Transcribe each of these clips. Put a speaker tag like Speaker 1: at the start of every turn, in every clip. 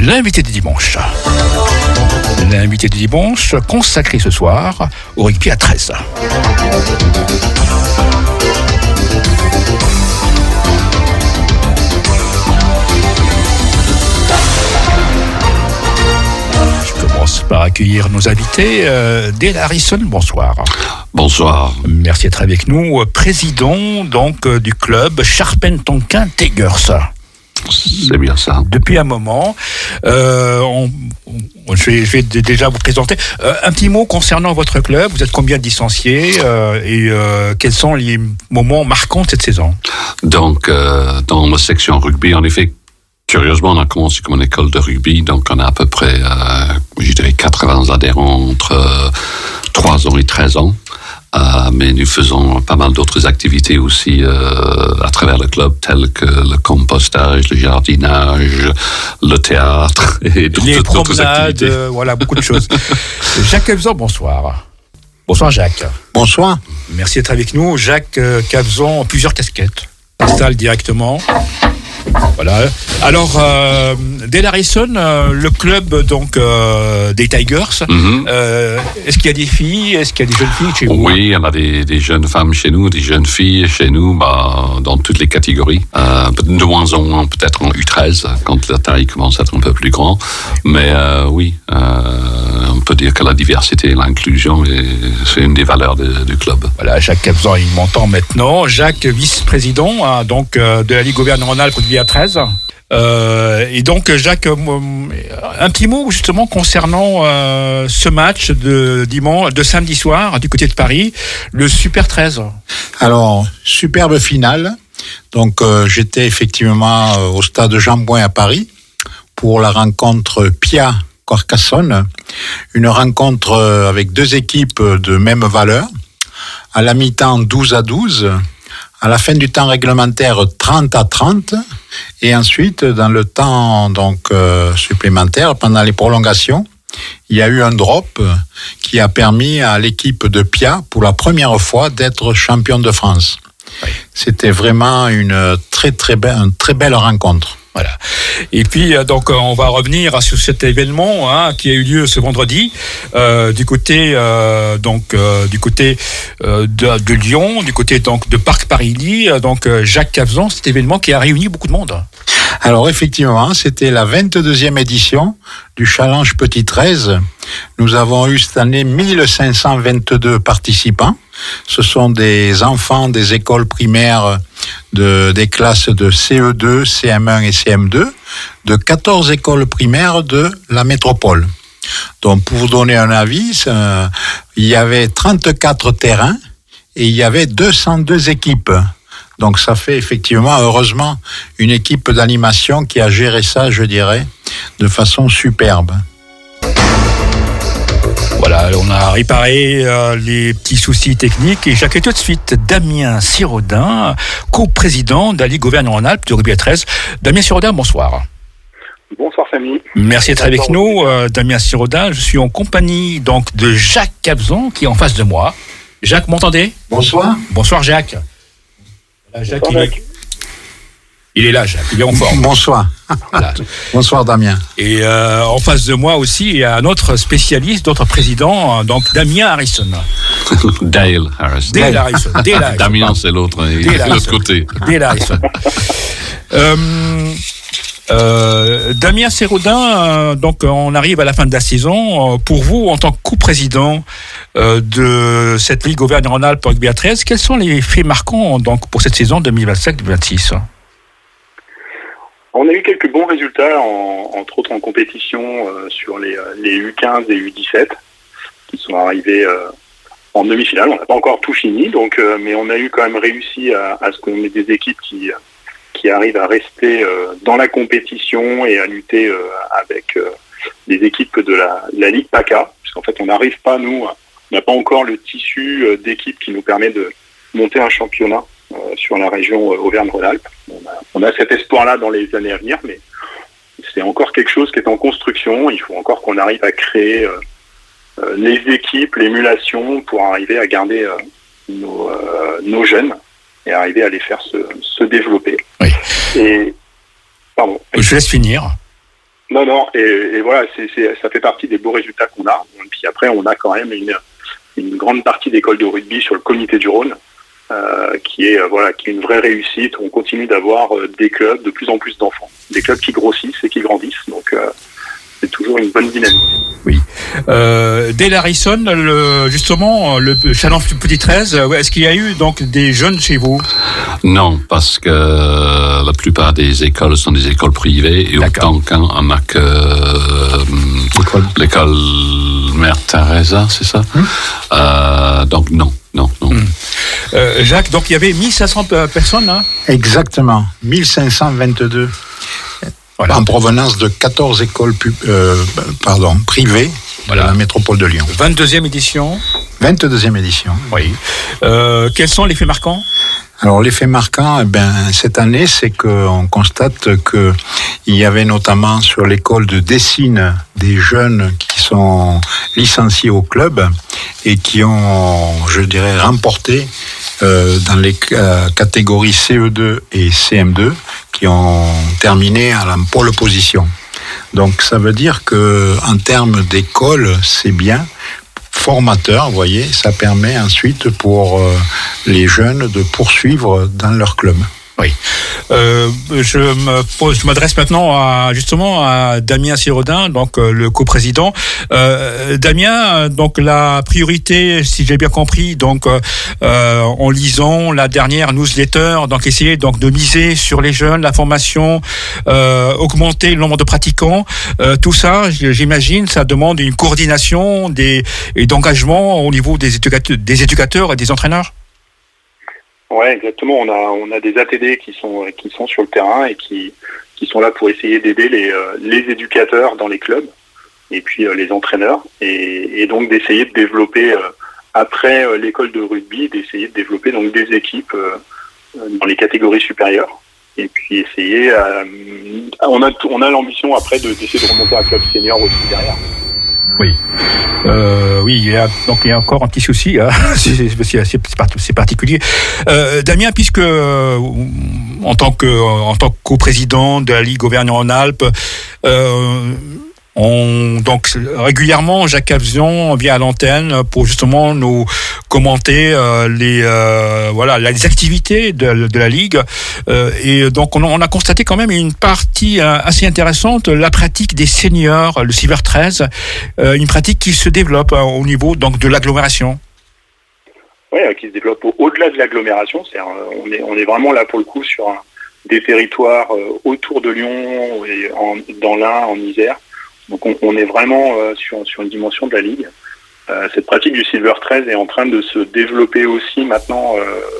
Speaker 1: L'invité du dimanche. L'invité du dimanche consacré ce soir au rugby à 13. Je commence par accueillir nos invités. Dale Harrison, bonsoir.
Speaker 2: Bonsoir.
Speaker 1: Merci d'être avec nous. Président donc du club Charpennes-Tonquin Tigers.
Speaker 2: C'est bien ça.
Speaker 1: Depuis un moment, je vais déjà vous présenter. Un petit mot concernant votre club. Vous êtes combien de licenciés et quels sont les moments marquants de cette saison?
Speaker 2: Donc, dans la section rugby, en effet, curieusement, on a commencé comme une école de rugby. Donc, on a à peu près, je dirais, 80 adhérents entre 3 ans et 13 ans. Mais nous faisons pas mal d'autres activités aussi à travers le club, telles que le compostage, le jardinage, le théâtre et d'autres activités.
Speaker 1: Voilà, beaucoup de choses. Jacques Cavzon, bonsoir. Bonsoir Jacques.
Speaker 3: Bonsoir.
Speaker 1: Merci d'être avec nous. Jacques Cavzon, plusieurs casquettes. Installe directement. Voilà. Alors, Dale Harrison, le club donc des Tigers. Est-ce qu'il y a des filles? Est-ce qu'il y a des jeunes filles chez vous?
Speaker 2: Oui, on a des jeunes femmes chez nous, des jeunes filles chez nous, dans toutes les catégories. De moins en moins, peut-être en U13, quand la taille commence à être un peu plus grand. Mais oui, on peut dire que la diversité et l'inclusion, c'est une des valeurs du club.
Speaker 1: Voilà, Jacques Cavzon, il m'entend maintenant. Jacques, vice-président donc de la Ligue Auvergne-Rhône-Alpes rugby à 13. Et donc, Jacques, un petit mot justement concernant ce match de samedi soir du côté de Paris, le Super 13.
Speaker 3: Alors, superbe finale. Donc, j'étais effectivement au stade Jean Bouin à Paris pour la rencontre Pia-Carcassonne, une rencontre avec deux équipes de même valeur. À la mi-temps, 12-12. À la fin du temps réglementaire, 30-30, et ensuite, dans le temps supplémentaire, pendant les prolongations, il y a eu un drop qui a permis à l'équipe de Pia, pour la première fois, d'être champion de France. Oui. C'était vraiment une très belle rencontre.
Speaker 1: Voilà. Et puis donc on va revenir sur cet événement qui a eu lieu ce vendredi du côté de Lyon, du côté donc de Parc Paris-Ly. Donc Jacques Cavzon, cet événement qui a réuni beaucoup de monde.
Speaker 3: Alors effectivement, c'était la 22e édition du Challenge Petit 13. Nous avons eu cette année 1522 participants. Ce sont des enfants des écoles primaires des classes de CE2, CM1 et CM2 de 14 écoles primaires de la métropole. Donc pour vous donner un avis, il y avait 34 terrains et il y avait 202 équipes. Donc ça fait effectivement, heureusement, une équipe d'animation qui a géré ça, je dirais, de façon superbe.
Speaker 1: Voilà, on a réparé les petits soucis techniques et j'accueille tout de suite Damien Sirodin, co-président de la Ligue Auvergne-Rhône-Alpes de rugby à 13. Damien Sirodin, bonsoir.
Speaker 4: Bonsoir famille.
Speaker 1: Merci d'être avec nous, Damien Sirodin. Je suis en compagnie donc de Jacques Cavzon qui est en face de moi. Jacques, m'entendez?
Speaker 3: Bonsoir.
Speaker 1: Bonsoir Jacques. Voilà, Jacques, il est là, Jacques, il est en forme.
Speaker 3: Bonsoir. Voilà. Bonsoir Damien.
Speaker 1: Et en face de moi aussi, il y a un autre spécialiste, d'autre président, donc Damien Harrison.
Speaker 2: Dale Harrison.
Speaker 1: Dale Harrison.
Speaker 2: Damien, c'est l'autre, de l'autre côté.
Speaker 1: Dale Harrison. Damien Sirodin, donc on arrive à la fin de la saison. Pour vous, en tant que co-président de cette Ligue Auvergne-Rhône-Alpes rugby à 13, quels sont les faits marquants donc, pour cette saison 2025-2026?
Speaker 4: On a eu quelques bons résultats, entre autres en compétition sur les U15 et U17 qui sont arrivés en demi-finale. On n'a pas encore tout fini, donc, mais on a eu quand même réussi à ce qu'on ait des équipes qui arrivent à rester dans la compétition et à lutter avec des équipes de la Ligue PACA. Puisqu'en fait, on n'arrive pas, nous, on n'a pas encore le tissu d'équipes qui nous permet de monter un championnat sur la région Auvergne-Rhône-Alpes. On a cet espoir-là dans les années à venir, mais c'est encore quelque chose qui est en construction. Il faut encore qu'on arrive à créer les équipes, l'émulation pour arriver à garder nos jeunes et arriver à les faire se développer.
Speaker 1: Oui.
Speaker 4: Et, pardon.
Speaker 1: Je laisse finir.
Speaker 4: Non, et voilà, ça fait partie des beaux résultats qu'on a. Et puis après, on a quand même une grande partie d'écoles de rugby sur le comité du Rhône, qui est une vraie réussite. On continue d'avoir des clubs, de plus en plus d'enfants, des clubs qui grossissent et qui grandissent. Donc c'est toujours une bonne dynamique.
Speaker 1: Oui. Dale Harrison, justement, le Challenge Petit 13, est-ce qu'il y a eu donc des jeunes chez vous?
Speaker 2: Non, parce que la plupart des écoles sont des écoles privées et
Speaker 1: D'accord.
Speaker 2: autant qu'on n'a que l'école Mère Teresa, c'est ça? Donc non.
Speaker 1: Jacques, donc il y avait 1500 personnes, hein?
Speaker 3: Exactement, 1522.
Speaker 1: Voilà.
Speaker 3: En provenance de 14 écoles privées de la métropole de Lyon.
Speaker 1: 22e édition.
Speaker 3: 22e édition.
Speaker 1: Oui. Quels sont les faits marquants?
Speaker 3: Alors l'effet marquant, cette année, c'est qu'on constate qu'il y avait notamment sur l'école de Dessines des jeunes qui sont licenciés au club et qui ont, je dirais, remporté dans les catégories CE2 et CM2, qui ont terminé à la pole position. Donc ça veut dire que en termes d'école, c'est bien. Formateur, vous voyez, ça permet ensuite pour les jeunes de poursuivre dans leur club.
Speaker 1: Oui. Je m'adresse maintenant justement à Damien Sirodin, donc le coprésident. Damien, donc la priorité, si j'ai bien compris, donc en lisant la dernière newsletter, donc essayer donc de miser sur les jeunes, la formation, augmenter le nombre de pratiquants, tout ça, j'imagine, ça demande une coordination et d'engagement au niveau des éducateurs et des entraîneurs.
Speaker 4: Ouais, exactement. On a des ATD qui sont sur le terrain et qui sont là pour essayer d'aider les éducateurs dans les clubs et puis les entraîneurs et donc d'essayer de développer après l'école de rugby, d'essayer de développer donc des équipes dans les catégories supérieures et puis essayer. On a l'ambition après d'essayer de remonter un club senior aussi derrière.
Speaker 1: Oui. Oui, il y a encore un petit souci, hein. C'est particulier. Damien, puisque en tant que coprésident de la Ligue Auvergne-Rhône-Alpes, donc régulièrement, Jacques Cavzion vient à l'antenne pour justement nous commenter les activités de la Ligue. Et donc on a constaté quand même une partie assez intéressante, la pratique des seniors, le Silver 13, une pratique qui se développe au niveau donc de l'agglomération.
Speaker 4: Oui, qui se développe au-delà de l'agglomération. On est vraiment là pour le coup sur des territoires autour de Lyon, et dans l'Ain, en Isère. Donc on est vraiment sur une dimension de la Ligue. Cette pratique du Silver 13 est en train de se développer aussi maintenant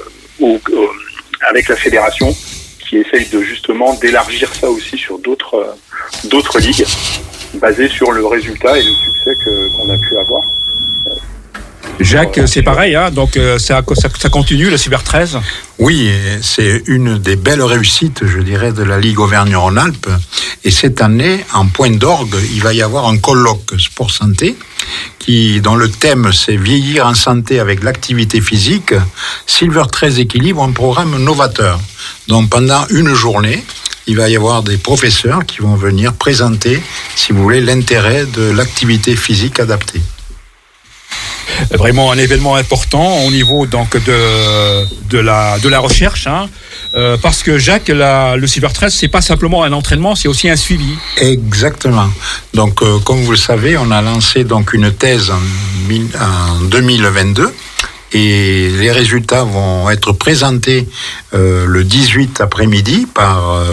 Speaker 4: avec la fédération qui essaye d'élargir ça aussi sur d'autres ligues basées sur le résultat et le succès qu'on a pu avoir.
Speaker 1: Jacques, c'est pareil, hein, donc ça continue, le Silver 13.
Speaker 3: Oui, c'est une des belles réussites, je dirais, de la Ligue Auvergne-Rhône-Alpes. Et cette année, en point d'orgue, il va y avoir un colloque sport santé dont le thème c'est vieillir en santé avec l'activité physique. Silver 13 équilibre, un programme novateur. Donc pendant une journée, il va y avoir des professeurs qui vont venir présenter, si vous voulez, l'intérêt de l'activité physique adaptée.
Speaker 1: Vraiment un événement important au niveau donc de la recherche, hein, parce que Jacques, le Silver 13, c'est pas simplement un entraînement, c'est aussi un suivi.
Speaker 3: Exactement. Donc, comme vous le savez, on a lancé donc une thèse en 2022. Et les résultats vont être présentés le 18 après-midi par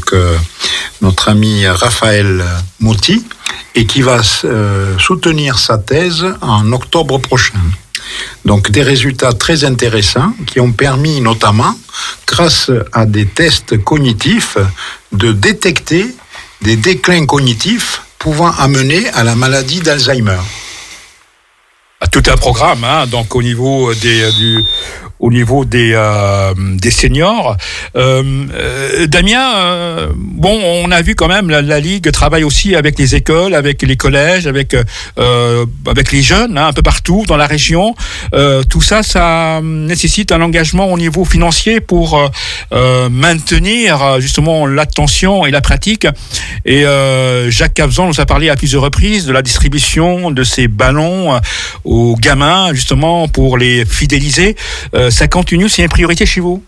Speaker 3: notre ami Raphaël Mouti et qui va soutenir sa thèse en octobre prochain. Donc des résultats très intéressants qui ont permis notamment, grâce à des tests cognitifs, de détecter des déclins cognitifs pouvant amener à la maladie d'Alzheimer.
Speaker 1: Tout un programme, hein, donc au niveau au niveau des seniors. Damien, bon, on a vu quand même la Ligue travaille aussi avec les écoles, avec les collèges, avec les jeunes, un peu partout dans la région. Tout ça, ça nécessite un engagement au niveau financier pour maintenir justement l'attention et la pratique. Et Jacques Cavzon nous a parlé à plusieurs reprises de la distribution de ces ballons aux gamins, justement pour les fidéliser. Ça continue, c'est une priorité chez vous?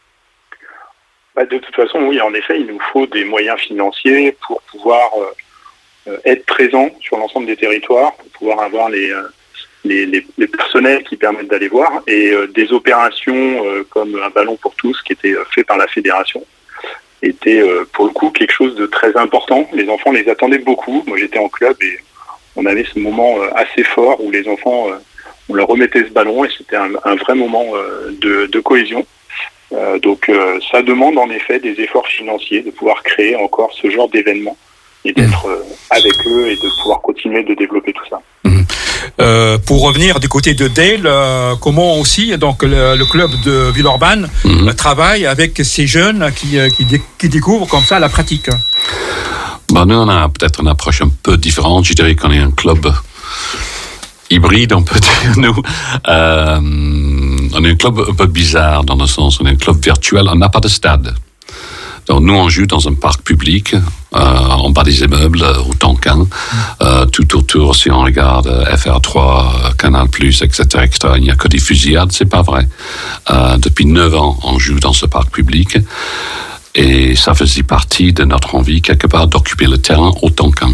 Speaker 4: De toute façon, oui, en effet, il nous faut des moyens financiers pour pouvoir être présent sur l'ensemble des territoires, pour pouvoir avoir les personnels qui permettent d'aller voir, et des opérations comme un ballon pour tous qui était fait par la fédération était pour le coup quelque chose de très important. Les enfants les attendaient beaucoup. Moi j'étais en club et on avait ce moment assez fort où les enfants, on leur remettait ce ballon et c'était un vrai moment de cohésion. Donc ça demande en effet des efforts financiers, de pouvoir créer encore ce genre d'événement et d'être avec eux et de pouvoir continuer de développer tout ça.
Speaker 1: Pour revenir du côté de Dale, comment aussi donc le club de Villeurbanne travaille avec ces jeunes qui découvrent comme ça la pratique?
Speaker 2: Nous, on a peut-être une approche un peu différente. Je dirais qu'on est un club hybride, on peut dire, nous. On est un club un peu bizarre dans le sens, on est un club virtuel, on n'a pas de stade. Donc nous, on joue dans un parc public, en bas des immeubles, au Tonkin, tout autour, si on regarde FR3, Canal+, etc., il n'y a que des fusillades, c'est pas vrai. Depuis 9 ans, on joue dans ce parc public, et ça faisait partie de notre envie, quelque part, d'occuper le terrain au Tonkin.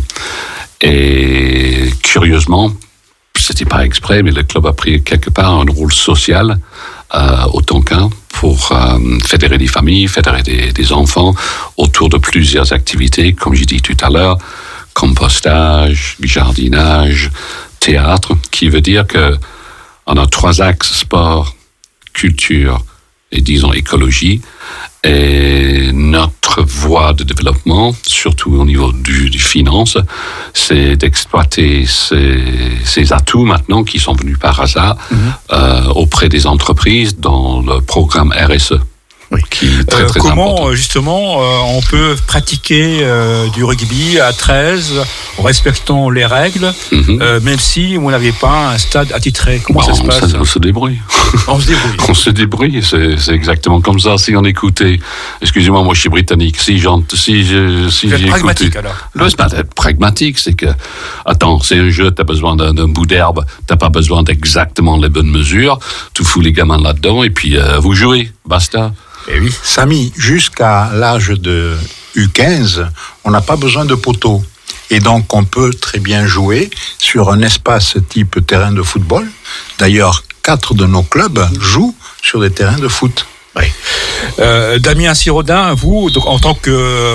Speaker 2: Et curieusement, c'était pas exprès, mais le club a pris quelque part un rôle social au Tonkin pour fédérer des familles, fédérer des enfants autour de plusieurs activités, comme j'ai dit tout à l'heure, compostage, jardinage, théâtre, qui veut dire que on a 3 axes: sport, culture et disons écologie. Et notre voie de développement, surtout au niveau du finance, c'est d'exploiter ces atouts maintenant qui sont venus par hasard auprès des entreprises dans le programme RSE.
Speaker 1: Oui.
Speaker 2: Qui est très, très
Speaker 1: comment
Speaker 2: important.
Speaker 1: Justement on peut pratiquer du rugby à 13 en respectant les règles, même si vous n'avez pas un stade attitré? Comment ça se passe?
Speaker 2: On se débrouille.
Speaker 1: On se débrouille.
Speaker 2: On se débrouille, c'est exactement comme ça. Si on écoutait, excusez-moi, moi je suis britannique, si j'ai
Speaker 1: pragmatique alors.
Speaker 2: C'est pas d'être pragmatique, c'est que, attends, c'est un jeu, t'as besoin d'un bout d'herbe, t'as pas besoin d'exactement les bonnes mesures, tu fous les gamins là-dedans et puis vous jouez, basta.
Speaker 3: Et oui. Samy, jusqu'à l'âge de U15, on n'a pas besoin de poteaux. Et donc, on peut très bien jouer sur un espace type terrain de football. D'ailleurs, 4 de nos clubs jouent sur des terrains de foot.
Speaker 1: Oui. Damien Siraudin, vous, donc, en tant que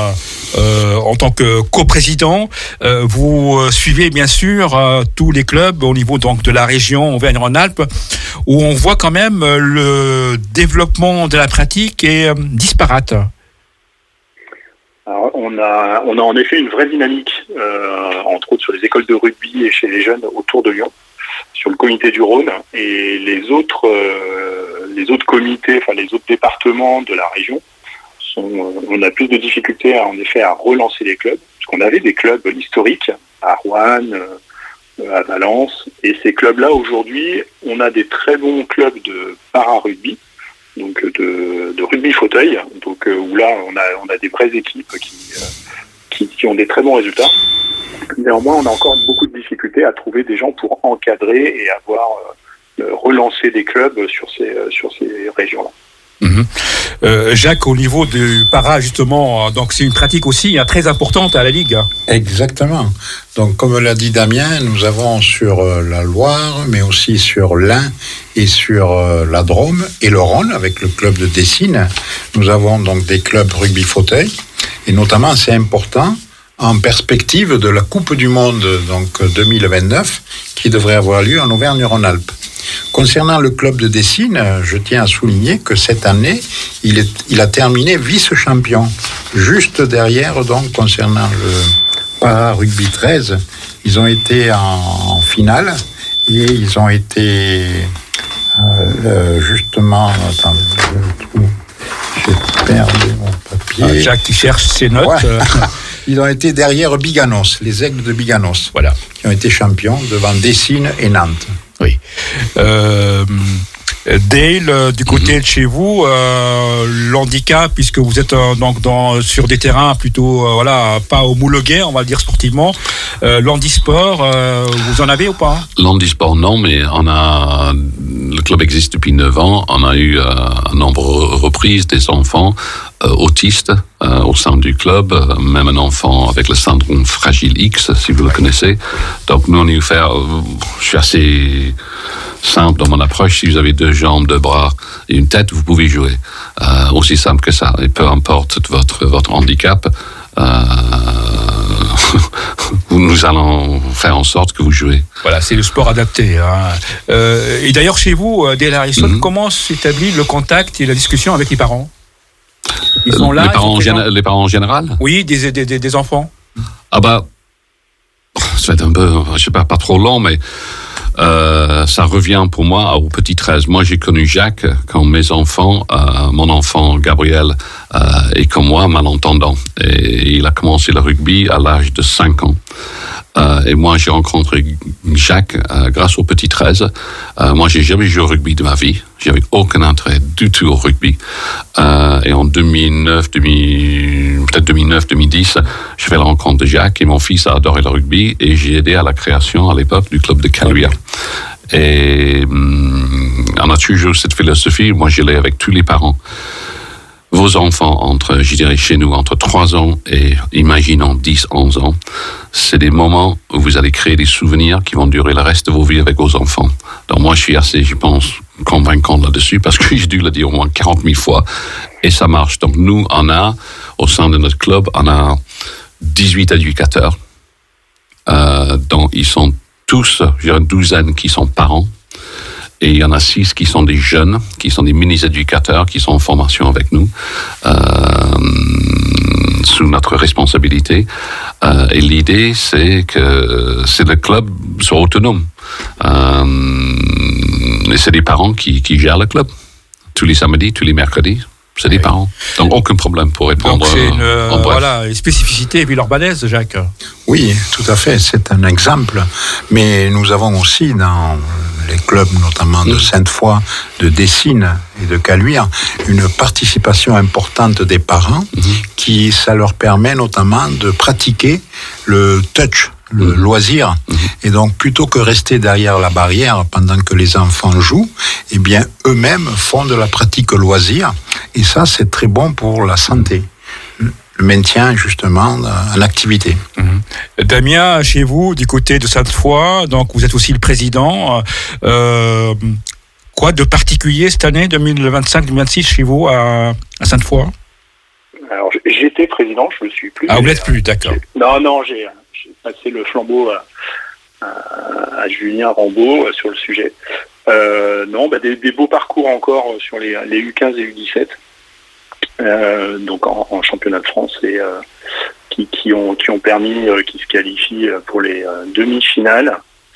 Speaker 1: coprésident, vous suivez bien sûr tous les clubs au niveau donc de la région Auvergne-Rhône-Alpes, où on voit quand même le développement de la pratique est disparate.
Speaker 4: Alors, on a en effet une vraie dynamique, entre autres sur les écoles de rugby et chez les jeunes autour de Lyon, sur le comité du Rhône, et les autres comités, enfin les autres départements de la région, on a plus de difficultés en effet à relancer les clubs, puisqu'on avait des clubs historiques à Roanne, à Valence, et ces clubs-là aujourd'hui, on a des très bons clubs de para-rugby, donc de rugby fauteuil, donc où là on a des vraies équipes qui ont des très bons résultats. Néanmoins, on a encore beaucoup de difficultés à trouver des gens pour encadrer et avoir relancé des clubs sur ces régions-là.
Speaker 1: Jacques, au niveau du para, justement, donc c'est une pratique aussi très importante à la Ligue.
Speaker 3: Exactement. Donc, comme l'a dit Damien, nous avons sur la Loire, mais aussi sur l'Ain et sur la Drôme et le Rhône, avec le club de Dessines, nous avons donc des clubs rugby fauteuil, et notamment, c'est important, en perspective de la Coupe du Monde donc 2029, qui devrait avoir lieu en Auvergne-Rhône-Alpes. Concernant le club de Dessines, je tiens à souligner que cette année, il a terminé vice-champion. Juste derrière, donc, concernant le para-rugby 13, ils ont été en finale et ils ont été Justement, attends, j'ai perdu mon papier.
Speaker 1: Jacques qui cherche ses notes.
Speaker 3: Ouais. Ils ont été derrière Biganos, les Aigles de Biganos,
Speaker 1: Voilà.
Speaker 3: qui ont été champions devant Dessines et Nantes.
Speaker 1: Oui. Dale, du côté de chez vous, l'handicap, puisque vous êtes sur des terrains plutôt, pas homologués, on va le dire sportivement, l'handisport, vous en avez ou pas?
Speaker 2: L'handisport, non, mais le club existe depuis 9 ans. On a eu un nombre de reprises des enfants autistes au sein du club, même un enfant avec le syndrome fragile X, si vous le connaissez. Donc nous, on y fait, je suis assez simple dans mon approche. Si vous avez 2 jambes, 2 bras et une tête, vous pouvez jouer. Aussi simple que ça. Et peu importe votre handicap, nous allons faire en sorte que vous jouez.
Speaker 1: Voilà, c'est le sport adapté. Hein. Et d'ailleurs, chez vous, Dale Harrison, comment s'établit le contact et la discussion avec les parents? Ils sont là.
Speaker 2: Les parents en général?
Speaker 1: Oui, des enfants.
Speaker 2: Ah bah, ça va être un peu, je sais pas trop long, mais ça revient pour moi au petit 13. Moi, j'ai connu Jacques quand mes enfants, mon enfant Gabriel est comme moi, malentendant. Et il a commencé le rugby à l'âge de 5 ans. Et moi, j'ai rencontré Jacques grâce au petit 13. Moi, j'ai jamais joué au rugby de ma vie. J'avais aucun intérêt du tout au rugby. Et en 2009-2010, je fais la rencontre de Jacques et mon fils a adoré le rugby et j'ai aidé à la création à l'époque du club de Caluire. Et on a toujours cette philosophie. Moi, j'y allais avec tous les parents. Vos enfants, chez nous, entre 3 ans et, imaginons, 10-11 ans, c'est des moments où vous allez créer des souvenirs qui vont durer le reste de vos vies avec vos enfants. Donc moi, je suis assez, je pense, convaincant là-dessus, parce que j'ai dû le dire au moins 40 000 fois, et ça marche. Donc nous, au sein de notre club, on a 18 éducateurs, dont ils sont tous, j'ai une douzaine qui sont parents, et il y en a 6 qui sont des jeunes, qui sont des mini-éducateurs, qui sont en formation avec nous, sous notre responsabilité. Et l'idée, c'est que le club soit autonome. Et c'est les parents qui gèrent le club. Tous les samedis, tous les mercredis. C'est des parents. Donc, aucun problème pour répondre.
Speaker 1: Donc, c'est une spécificité villeurbannaise, Jacques.
Speaker 3: Oui, tout à fait. C'est un exemple. Mais nous avons aussi dans les clubs, notamment de Sainte-Foy, de Dessines et de Caluire, une participation importante des parents qui, ça leur permet notamment de pratiquer le touch, le loisir. Et donc, plutôt que rester derrière la barrière pendant que les enfants jouent, eh bien, eux-mêmes font de la pratique loisir. Et ça, c'est très bon pour la santé. Le maintien, justement, en activité.
Speaker 1: Damien, chez vous, du côté de Sainte-Foy, donc vous êtes aussi le président. Quoi de particulier cette année, 2025-2026, chez vous, à Sainte-Foy?
Speaker 4: Alors, j'étais président, je ne le suis plus.
Speaker 1: Ah, vous l'êtes plus, d'accord.
Speaker 4: Non, j'ai passé le flambeau à Julien Rambaud sur le sujet. Des beaux parcours encore sur les U15 et U17. Donc en championnat de France et qui ont permis qu'ils se qualifient pour les demi-finales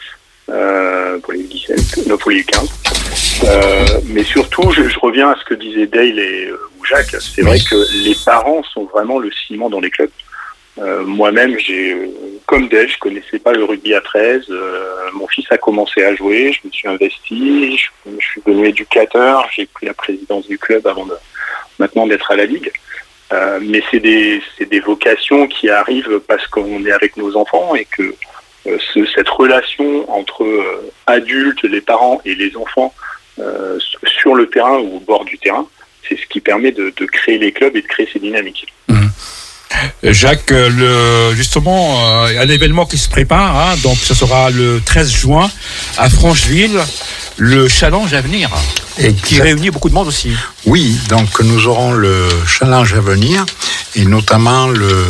Speaker 4: pour les U17, non, pour les U15. Mais surtout, je reviens à ce que disaient Dale ou Jacques. C'est vrai que les parents sont vraiment le ciment dans les clubs. Moi-même, comme Dale, je connaissais pas le rugby à 13. Mon fils a commencé à jouer, je me suis investi, je suis devenu éducateur, j'ai pris la présidence du club avant maintenant d'être à la Ligue. Mais c'est des vocations qui arrivent parce qu'on est avec nos enfants et que cette relation entre adultes, les parents et les enfants sur le terrain ou au bord du terrain, c'est ce qui permet de créer les clubs et de créer ces dynamiques.
Speaker 1: Jacques, justement, un événement qui se prépare, donc ce sera le 13 juin à Francheville, le challenge à venir, qui réunit beaucoup de monde aussi.
Speaker 3: Oui, donc nous aurons le challenge à venir et notamment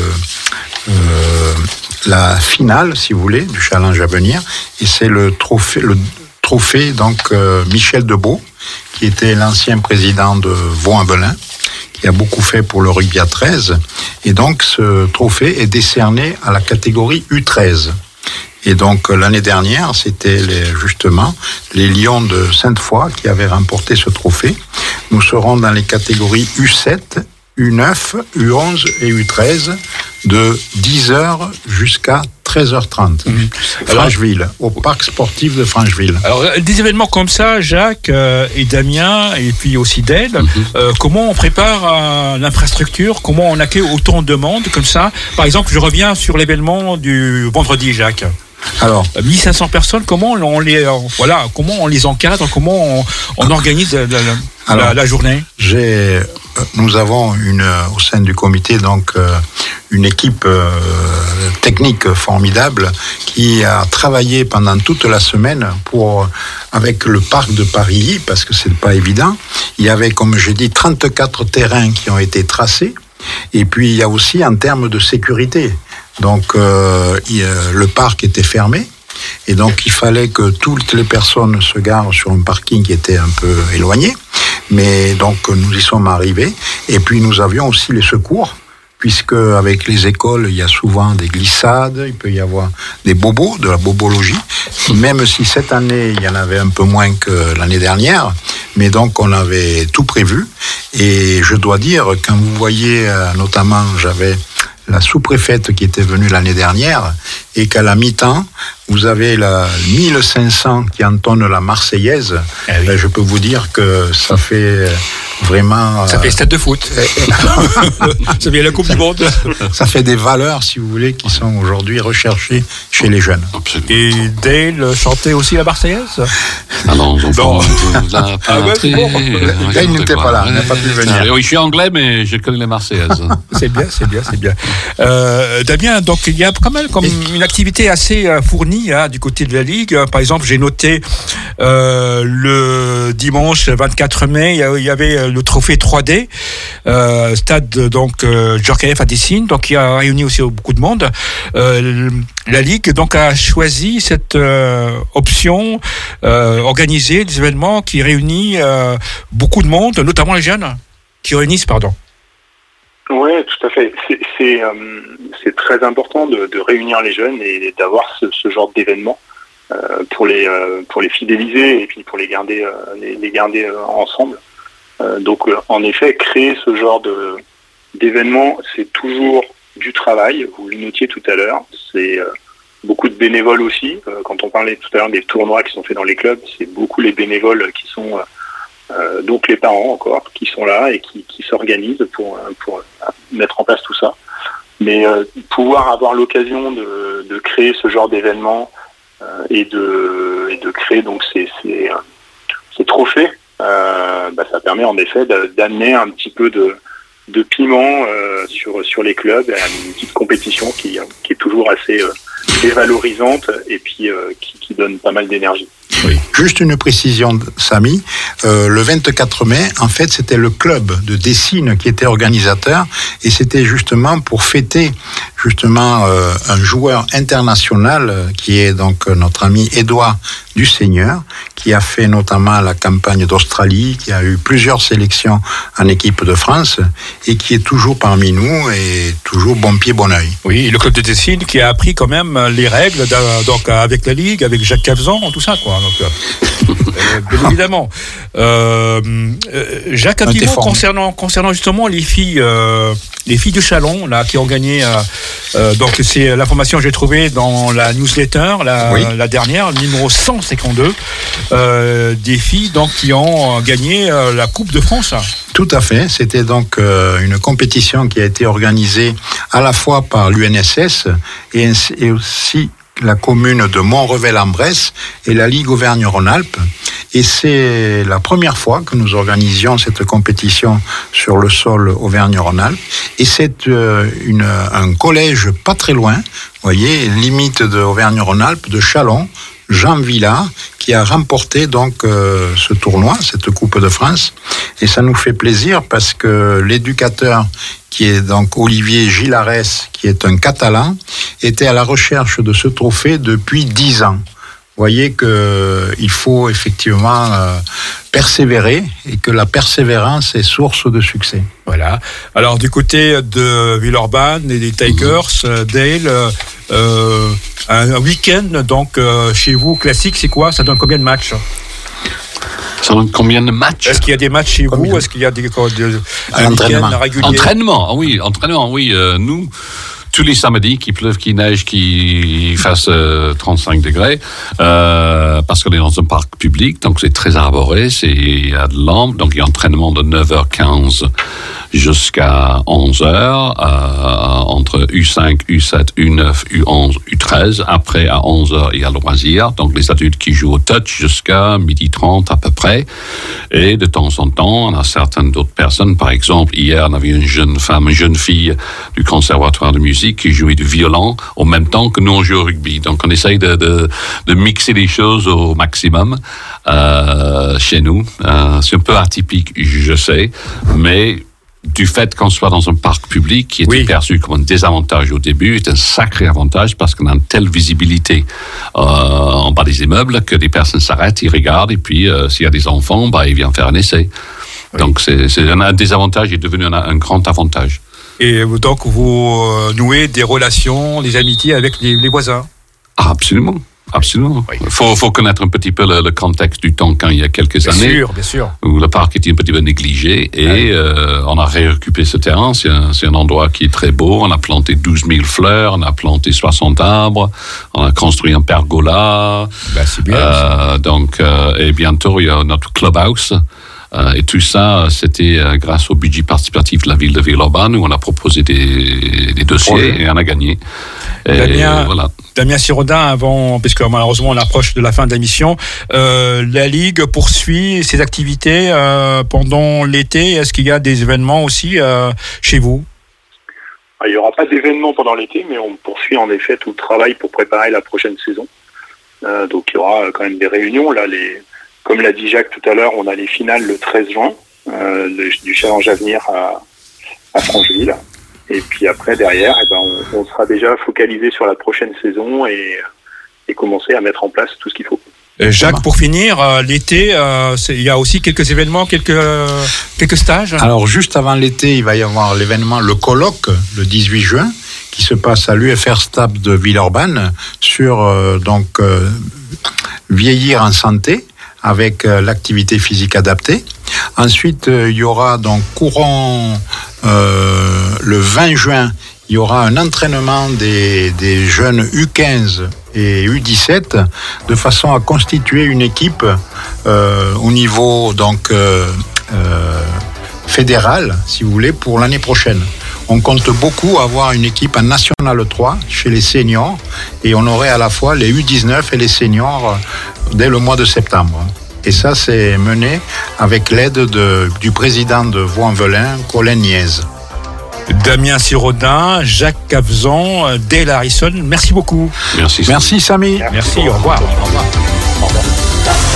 Speaker 3: la finale, si vous voulez, du challenge à venir, et c'est le trophée donc Michel Debeau, qui était l'ancien président de Vaux-en-Velin, qui a beaucoup fait pour le rugby à 13. Et donc, ce trophée est décerné à la catégorie U13. Et donc l'année dernière, c'était justement les Lions de Sainte-Foy qui avaient remporté ce trophée. Nous serons dans les catégories U7, U9, U11 et U13 de 10h jusqu'à 13h30. Francheville, au parc sportif de Francheville.
Speaker 1: Alors, des événements comme ça, Jacques et Damien, et puis aussi Dale, comment on prépare l'infrastructure, comment on accueille autant de monde comme ça? Par exemple, je reviens sur l'événement du vendredi, Jacques.
Speaker 3: Alors,
Speaker 1: 1500 personnes, comment on les encadre, comment on organise la journée?
Speaker 3: Nous avons au sein du comité une équipe technique formidable qui a travaillé pendant toute la semaine avec le parc de Paris, parce que c'est pas évident. Il y avait, comme j'ai dit, 34 terrains qui ont été tracés. Et puis il y a aussi en termes de sécurité. Donc le parc était fermé. Et donc il fallait que toutes les personnes se garent sur un parking qui était un peu éloigné. Mais donc nous y sommes arrivés. Et puis nous avions aussi les secours, puisque avec les écoles, il y a souvent des glissades, il peut y avoir des bobos, de la bobologie. Même si cette année, il y en avait un peu moins que l'année dernière. Mais donc on avait tout prévu. Et je dois dire, quand vous voyez, notamment, j'avais la sous-préfète qui était venue l'année dernière, et qu'à la mi-temps, vous avez la 1500 qui entonnent la Marseillaise.
Speaker 1: Ah oui.
Speaker 3: Je peux vous dire que ça fait vraiment...
Speaker 1: Ça fait stade de foot. Ça fait la Coupe du Monde.
Speaker 3: Ça fait des valeurs, si vous voulez, qui sont aujourd'hui recherchées chez les jeunes.
Speaker 2: Absolument.
Speaker 1: Et Dale chantait aussi la Marseillaise?
Speaker 2: Alors, les enfants de la patrie.
Speaker 3: Dale n'était pas là, il n'a pas pu venir.
Speaker 2: Oui, je suis anglais, mais je connais les Marseillaises.
Speaker 1: C'est bien. Damien, donc il y a quand même comme une activité assez fournie du côté de la Ligue. Par exemple, j'ai noté le dimanche 24 mai, il y avait le trophée 3D, stade donc Djorkaeff à Dessine, donc il a réuni aussi beaucoup de monde. La Ligue donc a choisi cette option, organiser des événements qui réunissent beaucoup de monde, notamment les jeunes, qui réunissent, pardon.
Speaker 4: Oui, tout à fait. C'est très important de réunir les jeunes et d'avoir ce genre d'événement pour les fidéliser et puis pour les garder ensemble. Donc, en effet, créer ce genre d'événement, c'est toujours du travail. Vous le notiez tout à l'heure. C'est beaucoup de bénévoles aussi. Quand on parlait tout à l'heure des tournois qui sont faits dans les clubs, c'est beaucoup les bénévoles qui sont donc les parents encore qui sont là et qui s'organisent pour mettre en place tout ça. Mais pouvoir avoir l'occasion de créer ce genre d'événement et de créer donc ces trophées, ça permet en effet d'amener un petit peu de piment sur les clubs, une petite compétition qui est toujours assez valorisante et puis qui donne pas mal d'énergie.
Speaker 3: Oui. Juste une précision, Samy. Le 24 mai, en fait, c'était le club de Dessine qui était organisateur, et c'était justement pour fêter un joueur international qui est donc notre ami Édouard Duseigneur, qui a fait notamment la campagne d'Australie, qui a eu plusieurs sélections en équipe de France et qui est toujours parmi nous et toujours bon pied, bon oeil.
Speaker 1: Oui, le club de Dessine qui a appris quand même les règles donc avec la Ligue, avec Jacques Cavzan, tout ça, quoi. Donc, bien évidemment. Jacques, un petit mot concernant justement les filles du Chalon là qui ont gagné. Donc c'est l'information que j'ai trouvée dans la newsletter, la dernière, numéro 152, des filles donc qui ont gagné la Coupe de France.
Speaker 3: Tout à fait. C'était donc une compétition qui a été organisée à la fois par l'UNSS et aussi la commune de Montrevel-en-Bresse et la Ligue Auvergne-Rhône-Alpes. Et c'est la première fois que nous organisions cette compétition sur le sol Auvergne-Rhône-Alpes. Et c'est un collège pas très loin, vous voyez, limite de Auvergne-Rhône-Alpes, de Chalon, Jean Villard, qui a remporté donc ce tournoi, cette Coupe de France. Et ça nous fait plaisir parce que l'éducateur, qui est donc Olivier Gilarès, qui est un Catalan, était à la recherche de ce trophée depuis 10 ans. Vous voyez qu'il faut effectivement persévérer et que la persévérance est source de succès.
Speaker 1: Voilà. Alors du côté de Villeurbanne et des Tigers, Dale, un week-end donc chez vous classique, c'est quoi? Ça donne combien de matchs?
Speaker 2: Ça donne combien de matchs?
Speaker 1: Est-ce qu'il y a des matchs chez vous? Est-ce qu'il y a des
Speaker 3: entraînement
Speaker 1: régulier?
Speaker 2: Entraînement, oui. Nous, tous les samedis, qu'il pleuve, qu'il neige, qu'il fasse 35 degrés, parce qu'on est dans un parc public, donc c'est très arboré, il y a de l'ombre, donc il y a entraînement de 9h15 jusqu'à 11h, entre U5, U7, U9, U11, U13. Après, à 11h, il y a loisir. Donc, les adultes qui jouent au touch jusqu'à 12h30 à peu près. Et de temps en temps, on a certaines d'autres personnes. Par exemple, hier, on avait une jeune fille du conservatoire de musique qui jouait du violon au même temps que nous, on joue au rugby. Donc, on essaye de mixer les choses au maximum chez nous. C'est un peu atypique, je sais, mais du fait qu'on soit dans un parc public qui était perçu comme un désavantage au début, est un sacré avantage parce qu'on a une telle visibilité en bas des immeubles que les personnes s'arrêtent, ils regardent et puis s'il y a des enfants, ils viennent faire un essai. Oui. Donc c'est un désavantage est devenu un grand avantage.
Speaker 1: Et donc vous nouez des relations, des amitiés avec les voisins?
Speaker 2: Absolument. Absolument. Il faut connaître un petit peu le contexte du temps quand il y a quelques années.
Speaker 1: Bien sûr.
Speaker 2: Où le parc était un petit peu négligé et on a réoccupé ce terrain. C'est un endroit qui est très beau. On a planté 12 000 fleurs, on a planté 60 arbres, on a construit un pergola.
Speaker 1: C'est bien.
Speaker 2: Et bientôt, il y a notre clubhouse. Et tout ça, c'était grâce au budget participatif de la ville de Villeurbanne où on a proposé des dossiers et on a gagné.
Speaker 1: Damien Siraudin, puisque malheureusement on approche de la fin de la mission, la Ligue poursuit ses activités pendant l'été. Est-ce qu'il y a des événements aussi chez vous?
Speaker 4: Il n'y aura pas d'événements pendant l'été, mais on poursuit en effet tout le travail pour préparer la prochaine saison. Donc il y aura quand même des réunions. Là, comme l'a dit Jacques tout à l'heure, on a les finales le 13 juin du Challenge Avenir à Francheville. Et puis après, derrière, on sera déjà focalisé sur la prochaine saison et commencer à mettre en place tout ce qu'il faut.
Speaker 1: Jacques, pour finir, l'été, il y a aussi quelques événements, quelques stages.
Speaker 3: Alors, juste avant l'été, il va y avoir l'événement, le colloque, le 18 juin, qui se passe à l'UFR Stab de Villeurbanne sur vieillir en santé, avec l'activité physique adaptée. Ensuite, il y aura donc courant le 20 juin, il y aura un entraînement des jeunes U15 et U17 de façon à constituer une équipe au niveau fédéral, si vous voulez, pour l'année prochaine. On compte beaucoup avoir une équipe en National 3 chez les seniors et on aurait à la fois les U19 et les seniors dès le mois de septembre. Et ça, c'est mené avec l'aide du président de Vaux-en-Velin, Colin Niez.
Speaker 1: Damien Siraudin, Jacques Cavzon, Dale Harrison, merci beaucoup.
Speaker 2: Merci.
Speaker 3: Merci Samy.
Speaker 1: Merci, au revoir. Au revoir.